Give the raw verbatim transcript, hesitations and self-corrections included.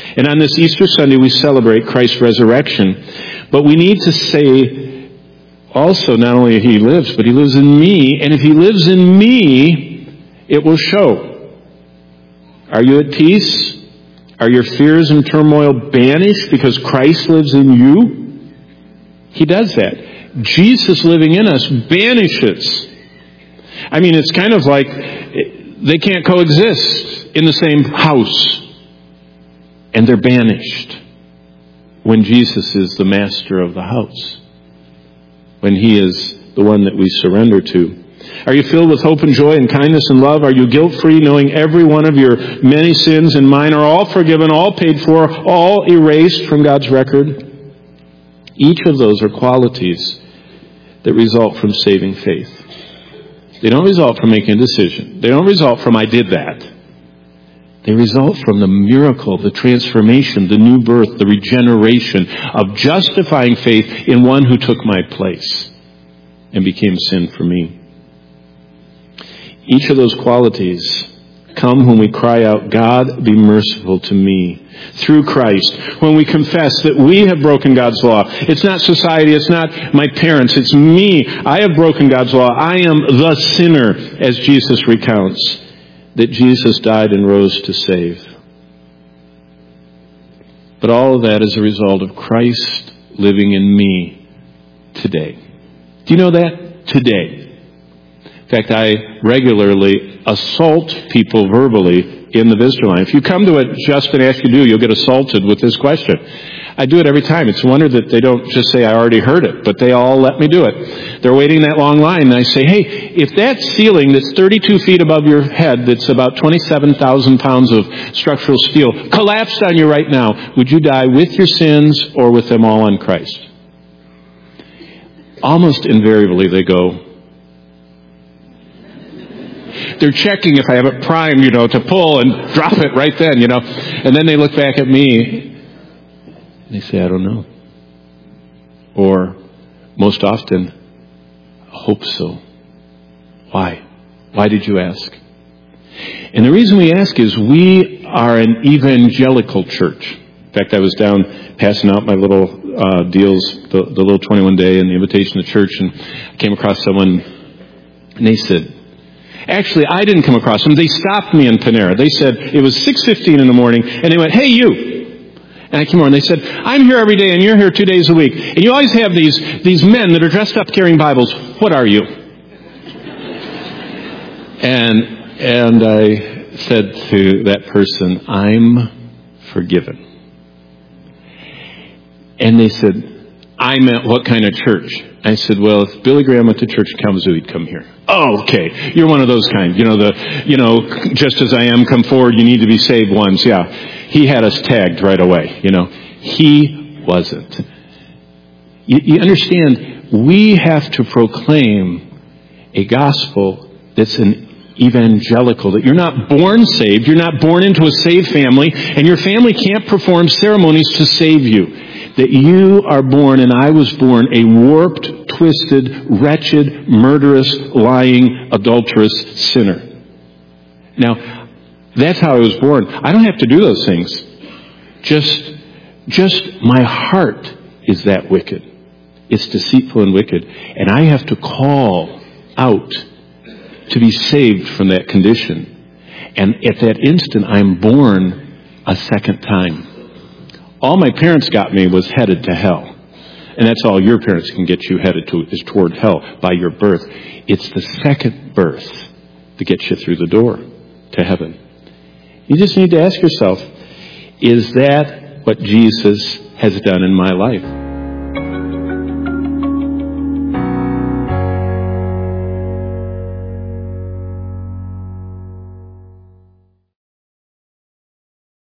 And on this Easter Sunday, we celebrate Christ's resurrection. But we need to say also, not only He lives, but He lives in me. And if He lives in me, it will show. Are you at peace? Are your fears and turmoil banished because Christ lives in you? He does that. Jesus living in us banishes. I mean, it's kind of like they can't coexist in the same house. And they're banished when Jesus is the master of the house. When He is the one that we surrender to. Are you filled with hope and joy and kindness and love? Are you guilt-free, knowing every one of your many sins and mine are all forgiven, all paid for, all erased from God's record? Each of those are qualities that result from saving faith. They don't result from making a decision. They don't result from, I did that. They result from the miracle, the transformation, the new birth, the regeneration of justifying faith in one who took my place and became sin for me. Each of those qualities come when we cry out, God, be merciful to me. Through Christ, when we confess that we have broken God's law. It's not society, it's not my parents, it's me. I have broken God's law. I am the sinner, as Jesus recounts, that Jesus died and rose to save. But all of that is a result of Christ living in me today. Do you know that? Today. In fact, I regularly assault people verbally in the visitor line. If you come to it just and ask you to do, you'll get assaulted with this question. I do it every time. It's a wonder that they don't just say, I already heard it, but they all let me do it. They're waiting that long line, and I say, hey, if that ceiling that's thirty-two feet above your head, that's about twenty-seven thousand pounds of structural steel, collapsed on you right now, would you die with your sins or with them all on Christ? Almost invariably they go, they're checking if I have it primed, you know, to pull and drop it right then, you know. And then they look back at me and they say, I don't know. Or, most often, I hope so. Why? Why did you ask? And the reason we ask is we are an evangelical church. In fact, I was down passing out my little uh, deals, the, the little twenty-one day and the invitation to church, and I came across someone, and they said, actually, I didn't come across them. They stopped me in Panera. They said, it was six fifteen in the morning, and they went, hey, you. And I came over, and they said, I'm here every day, and you're here two days a week. And you always have these, these men that are dressed up carrying Bibles. What are you? And, and I said to that person, I'm forgiven. And they said, I meant what kind of church? I said, well, if Billy Graham went to church in Kalamazoo, he'd come here. Oh, okay. You're one of those kind. You know, the, you know, just as I am, come forward, you need to be saved ones. Yeah. He had us tagged right away. You know, he wasn't. You, you understand, we have to proclaim a gospel that's an evangelical, that you're not born saved, you're not born into a saved family, and your family can't perform ceremonies to save you. That you are born, and I was born, a warped, twisted, wretched, murderous, lying, adulterous sinner. Now, that's how I was born. I don't have to do those things. Just, just my heart is that wicked. It's deceitful and wicked. And I have to call out to be saved from that condition. And at that instant, I'm born a second time. All my parents got me was headed to hell. And that's all your parents can get you headed to, is toward hell by your birth. It's the second birth that gets you through the door to heaven. You just need to ask yourself, is that what Jesus has done in my life?